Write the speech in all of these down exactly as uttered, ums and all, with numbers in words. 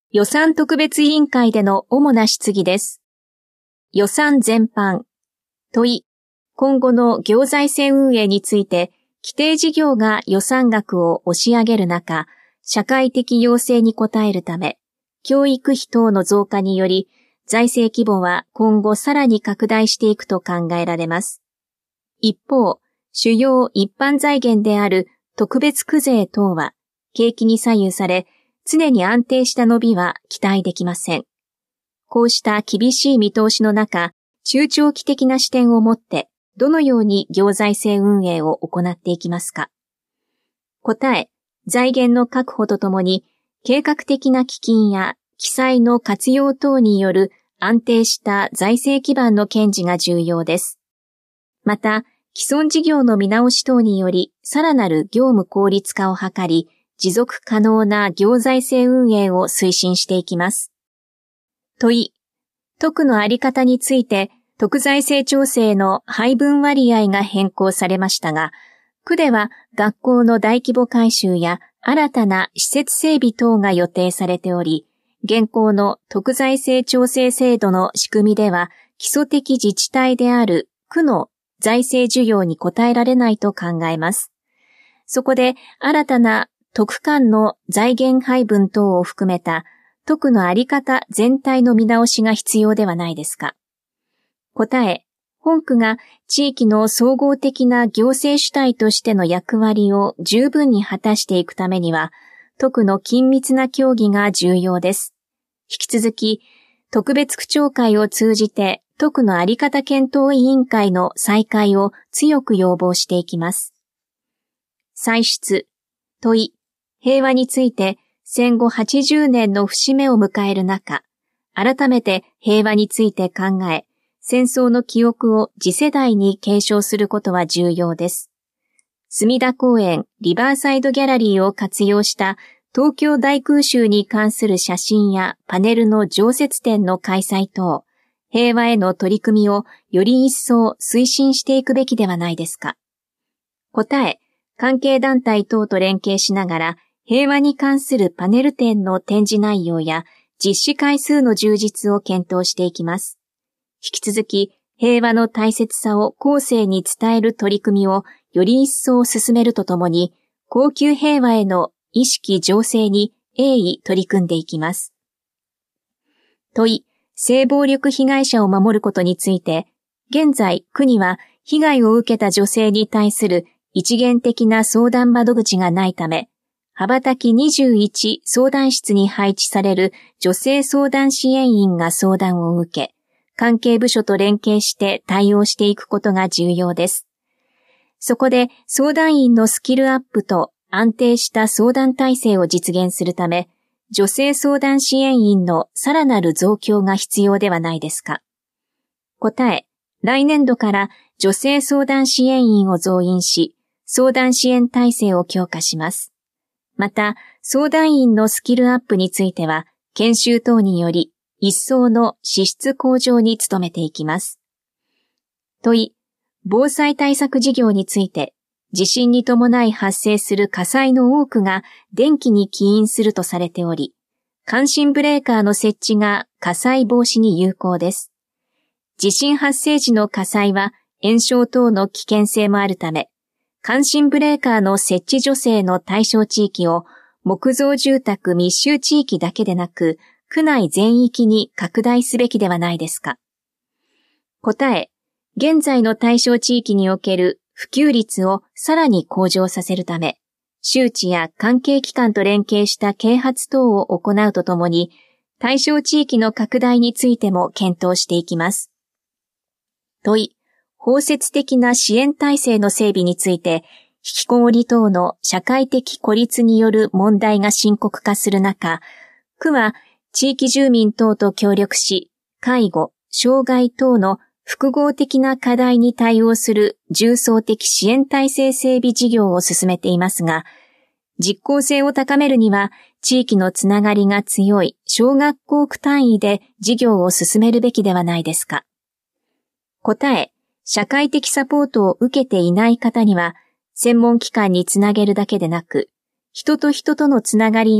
予算特別委員会での主な質疑です。予算全般。問い、今後の行財政運営について、規定事業が予算額を押し上げる中、社会的要請に応えるため、教育費等の増加により、財政規模は今後さらに拡大していくと考えられます。一方、主要一般財源である特別区税等は、景気に左右され、常に安定した伸びは期待できません。こうした厳しい見通しの中、中長期的な視点を持って、どのように行財政運営を行っていきますか。答え、財源の確保とともに、計画的な基金や記載の活用等による安定した財政基盤の堅持が重要です。また、既存事業の見直し等により、さらなる業務効率化を図り、持続可能な行財政運営を推進していきます。問い、特のあり方について、特財政調整の配分割合が変更されましたが、区では学校の大規模改修や新たな施設整備等が予定されており、現行の特財政調整制度の仕組みでは、基礎的自治体である区の財政需要に応えられないと考えます。そこで新たな特間の財源配分等を含めた特のあり方全体の見直しが必要ではないですか。答え、本区が地域の総合的な行政主体としての役割を十分に果たしていくためには、特の緊密な協議が重要です。引き続き、特別区長会を通じて特のあり方検討委員会の再開を強く要望していきます。歳出、問い、平和について戦後はちじゅうねんの節目を迎える中、改めて平和について考え、戦争の記憶を次世代に継承することは重要です。隅田公園リバーサイドギャラリーを活用した東京大空襲に関する写真やパネルの常設展の開催等、平和への取り組みをより一層推進していくべきではないですか。答え、関係団体等と連携しながら、平和に関するパネル展の展示内容や実施回数の充実を検討していきます。引き続き、平和の大切さを後世に伝える取り組みをより一層進めるとともに、恒久平和への意識醸成に鋭意取り組んでいきます。問い、性暴力被害者を守ることについて、現在、区には被害を受けた女性に対する一元的な相談窓口がないため、羽ばたきにじゅういち相談室に配置される女性相談支援員が相談を受け、関係部署と連携して対応していくことが重要です。そこで相談員のスキルアップと安定した相談体制を実現するため、女性相談支援員のさらなる増強が必要ではないですか。答え、来年度から女性相談支援員を増員し、相談支援体制を強化します。また、相談員のスキルアップについては、研修等により、一層の資質向上に努めていきます。問い、防災対策事業について、地震に伴い発生する火災の多くが電気に起因するとされており、感震ブレーカーの設置が火災防止に有効です。地震発生時の火災は延焼等の危険性もあるため、感震ブレーカーの設置助成の対象地域を木造住宅密集地域だけでなく、区内全域に拡大すべきではないですか。答え、現在の対象地域における普及率をさらに向上させるため、周知や関係機関と連携した啓発等を行うとともに、対象地域の拡大についても検討していきます。問い、包摂的な支援体制の整備について、引きこもり等の社会的孤立による問題が深刻化する中、区は地域住民等と協力し、介護、障害等の複合的な課題に対応する重層的支援体制整備事業を進めていますが、実効性を高めるには、地域のつながりが強い小学校区単位で事業を進めるべきではないですか。答え、社会的サポートを受けていない方には、専門機関につなげるだけでなく、人と人とのつながりや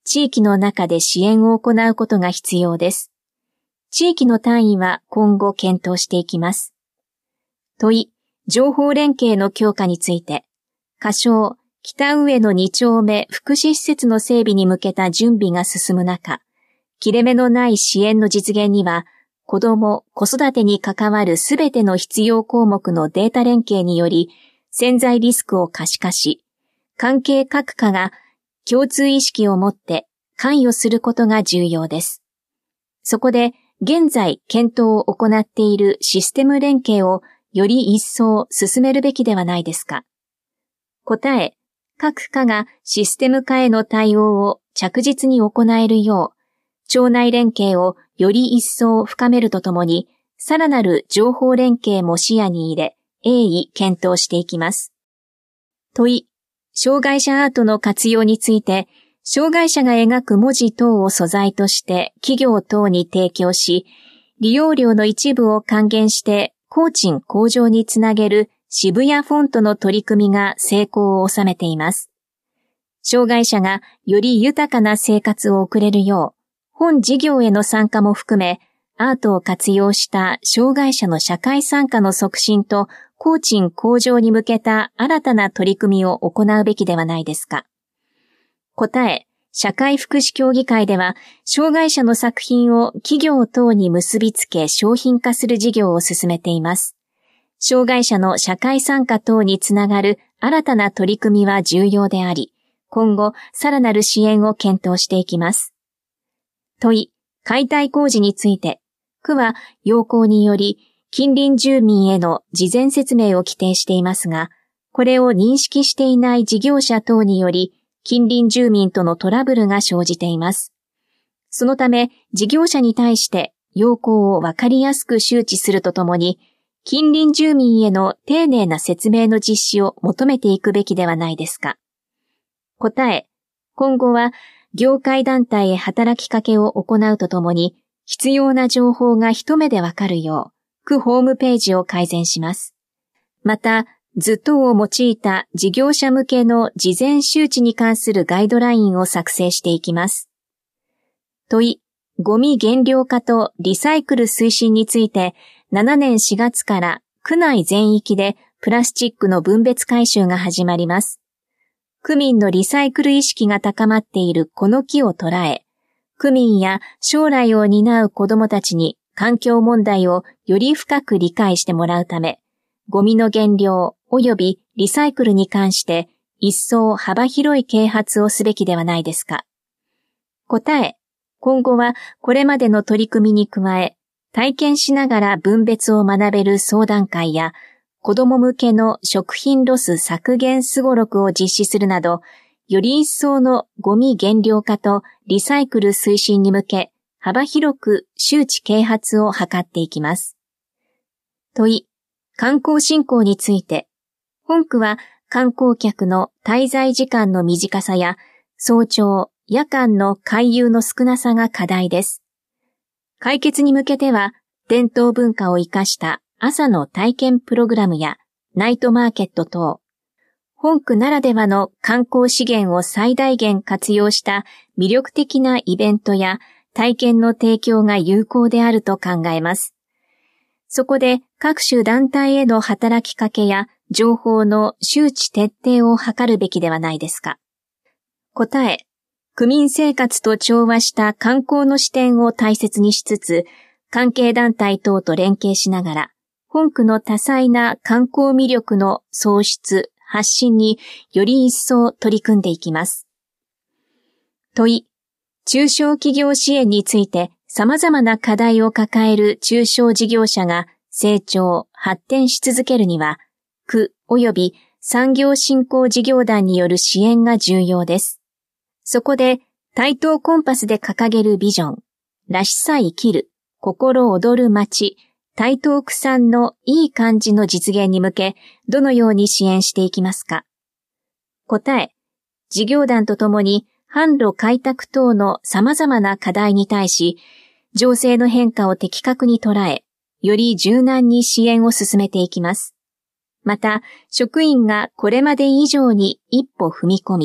地域の中で支援を行うことが必要です。地域の単位は今後検討していきます。問い、情報連携の強化について、仮称、北上野に丁目福祉施設の整備に向けた準備が進む中、切れ目のない支援の実現には、子ども・子育てに関わるすべての必要項目のデータ連携により、潜在リスクを可視化し、関係各課が共通意識を持って関与することが重要です。そこで、現在検討を行っているシステム連携をより一層進めるべきではないですか。答え、各課がシステム化への対応を着実に行えるよう、庁内連携をより一層深めるとともに、さらなる情報連携も視野に入れ、鋭意検討していきます。問い、障害者アートの活用について、障害者が描く文字等を素材として企業等に提供し、利用料の一部を還元して工賃向上につなげる渋谷フォントの取り組みが成功を収めています。障害者がより豊かな生活を送れるよう、本事業への参加も含め、アートを活用した障害者の社会参加の促進と工賃向上に向けた新たな取り組みを行うべきではないですか。答え、社会福祉協議会では、障害者の作品を企業等に結びつけ商品化する事業を進めています。障害者の社会参加等につながる新たな取り組みは重要であり、今後さらなる支援を検討していきます。問い、解体工事について、区は要項により近隣住民への事前説明を規定していますが、これを認識していない事業者等により、近隣住民とのトラブルが生じています。そのため、事業者に対して要項をわかりやすく周知するとともに、近隣住民への丁寧な説明の実施を求めていくべきではないですか。答え、今後は業界団体へ働きかけを行うとともに、必要な情報が一目でわかるよう、区ホームページを改善します。また、図等を用いた事業者向けの事前周知に関するガイドラインを作成していきます。問い、ゴミ減量化とリサイクル推進について、しちねんしがつから区内全域でプラスチックの分別回収が始まります。区民のリサイクル意識が高まっているこの機を捉え、区民や将来を担う子どもたちに環境問題をより深く理解してもらうため、ゴミの減量及びリサイクルに関して一層幅広い啓発をすべきではないですか。答え、今後はこれまでの取り組みに加え、体験しながら分別を学べる相談会や、子ども向けの食品ロス削減すごろくを実施するなど、より一層のゴミ減量化とリサイクル推進に向け、幅広く周知啓発を図っていきます。問い、観光振興について、本区は観光客の滞在時間の短さや早朝、夜間の回遊の少なさが課題です。解決に向けては、伝統文化を生かした朝の体験プログラムやナイトマーケット等、本区ならではの観光資源を最大限活用した魅力的なイベントや体験の提供が有効であると考えます。そこで各種団体への働きかけや情報の周知徹底を図るべきではないですか。答え、区民生活と調和した観光の視点を大切にしつつ、関係団体等と連携しながら、本区の多彩な観光魅力の創出、発信により一層取り組んでいきます。問い、中小企業支援について様々な課題を抱える中小事業者が成長、発展し続けるには、区及び産業振興事業団による支援が重要です。そこで、台東コンパスで掲げるビジョン、らしさ生きる、心躍る街、台東区産のいい感じの実現に向け、どのように支援していきますか。答え、事業団とともに販路開拓等の様々な課題に対し、情勢の変化を的確に捉え、より柔軟に支援を進めていきます。また、職員がこれまで以上に一歩踏み込み、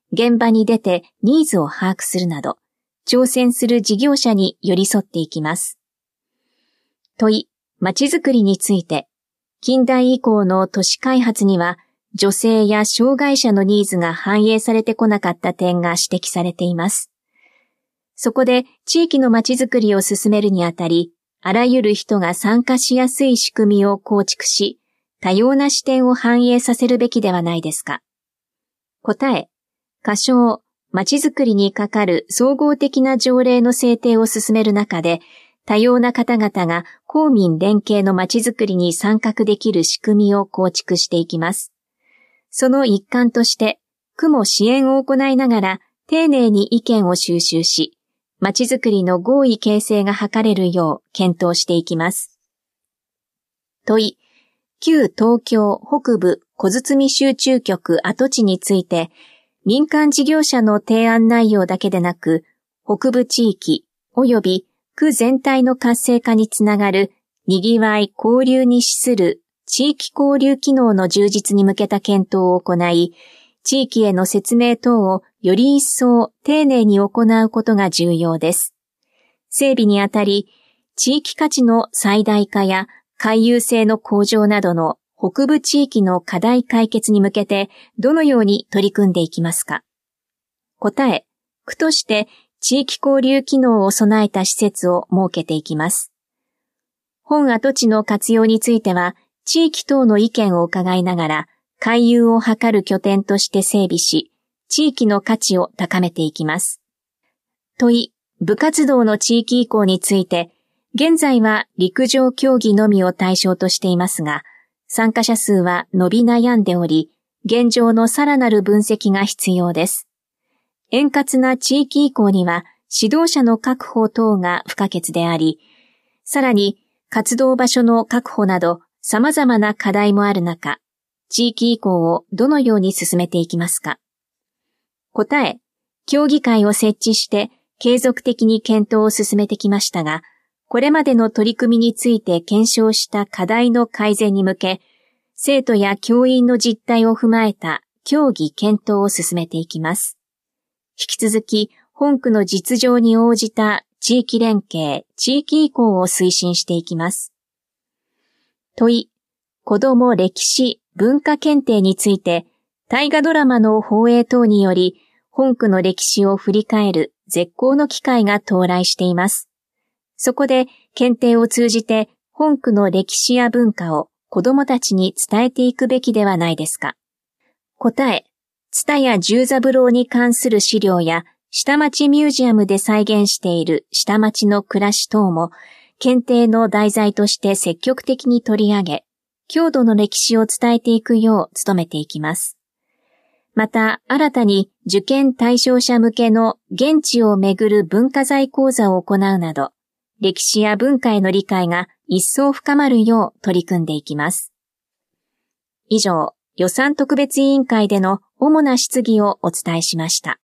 現場に出てニーズを把握するなど、挑戦する事業者に寄り添っていきます。問い、まちづくりについて、近代以降の都市開発には、女性や障害者のニーズが反映されてこなかった点が指摘されています。そこで地域のまちづくりを進めるにあたり、あらゆる人が参加しやすい仕組みを構築し、多様な視点を反映させるべきではないですか。答え、仮称、まちづくりにかかる総合的な条例の制定を進める中で、多様な方々が公民連携のまちづくりに参画できる仕組みを構築していきます。その一環として、区も支援を行いながら丁寧に意見を収集し、まちづくりの合意形成が図れるよう検討していきます。問い、旧東京北部小堤集中局跡地について、民間事業者の提案内容だけでなく、北部地域及び区全体の活性化につながるにぎわい交流に資する地域交流機能の充実に向けた検討を行い、地域への説明等をより一層丁寧に行うことが重要です。整備にあたり、地域価値の最大化や回遊性の向上などの北部地域の課題解決に向けてどのように取り組んでいきますか。答え、区として地域交流機能を備えた施設を設けていきます。本跡地の活用については、地域等の意見を伺いながら、回遊を図る拠点として整備し、地域の価値を高めていきます。問い、部活動の地域移行について、現在は陸上競技のみを対象としていますが、参加者数は伸び悩んでおり、現状のさらなる分析が必要です。円滑な地域移行には指導者の確保等が不可欠であり、さらに活動場所の確保など様々な課題もある中、地域移行をどのように進めていきますか。答え、協議会を設置して継続的に検討を進めてきましたが、これまでの取り組みについて検証した課題の改善に向け、生徒や教員の実態を踏まえた協議検討を進めていきます。引き続き、本区の実情に応じた地域連携、地域移行を推進していきます。問い、子ども歴史文化検定について、大河ドラマの放映等により、本区の歴史を振り返る絶好の機会が到来しています。そこで、検定を通じて、本区の歴史や文化を子どもたちに伝えていくべきではないですか。答え、蔦屋十三郎に関する資料や、下町ミュージアムで再現している下町の暮らし等も、検定の題材として積極的に取り上げ、郷土の歴史を伝えていくよう努めていきます。また、新たに受験対象者向けの現地をめぐる文化財講座を行うなど、歴史や文化への理解が一層深まるよう取り組んでいきます。以上、予算特別委員会での主な質疑をお伝えしました。